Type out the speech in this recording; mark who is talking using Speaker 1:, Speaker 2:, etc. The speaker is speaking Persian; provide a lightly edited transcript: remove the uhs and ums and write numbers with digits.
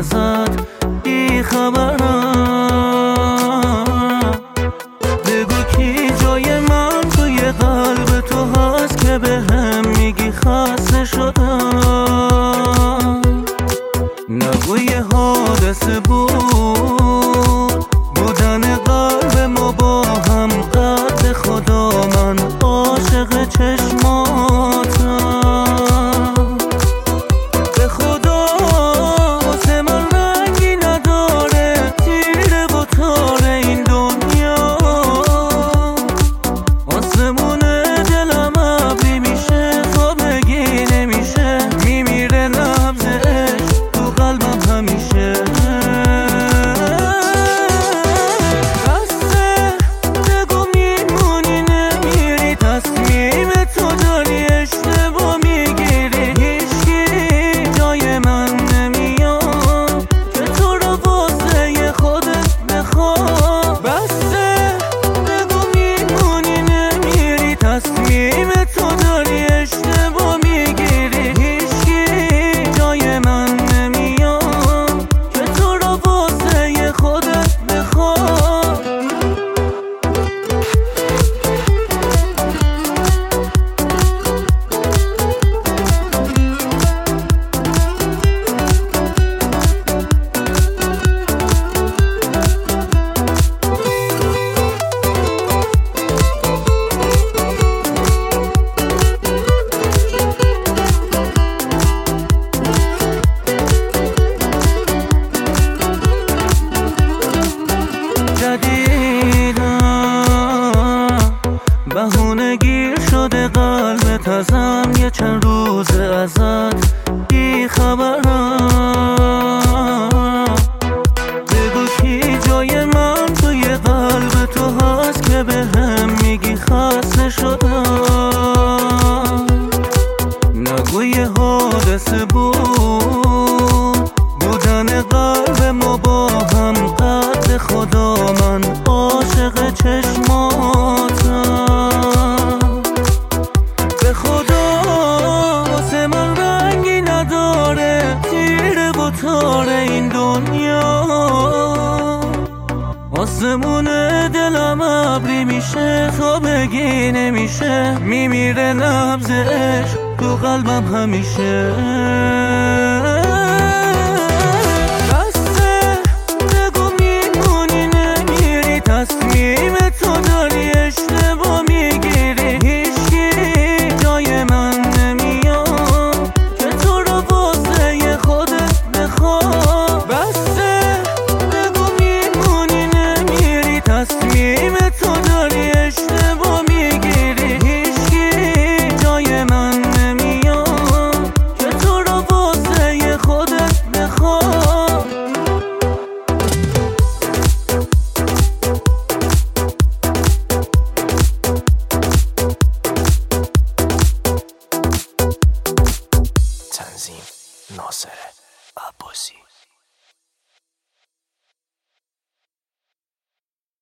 Speaker 1: ازت بی خبرم. بگو کی جای من توی قلب تو هست که به هم میگی خسته شدم. نگو یه حادثه بود بودن قلب ما با هم، قد خدا من عاشق چشماتم. به خدا واسه من رنگی نداره تیره و تاره این دنیا. آسمون دلم ابری میشه خوابگی نمیشه، میمیره نبض عشق تو قلبم همیشه. بهونه گیر شده قلبت ازم، یه چند روزه ازت بی خبرم. بگو کی جای من توی قلب تو هست که به هم میگی خسته شدم. نگو یه حادثه بود بودن قلب ما با هم، قد خدا من عاشق چشماتم. به خدا واسه من رنگی نداره تیره و تاره این دنیا. آسمون دلم ابری میشه خوابگی نمیشه، میمیره نبض عشق تو قلبم همیشه. تصمیم تو داری اشتباه میگیری، هیچکی جای من نمیاد که تو رو واسه خودت بخواه. بسته بگو میمونی نمیری، تصمیم تو داری اشتباه میگیری، هیچکی جای من نمیاد که تو رو واسه خودت بخواه.
Speaker 2: تنظیم ناصر عباسی.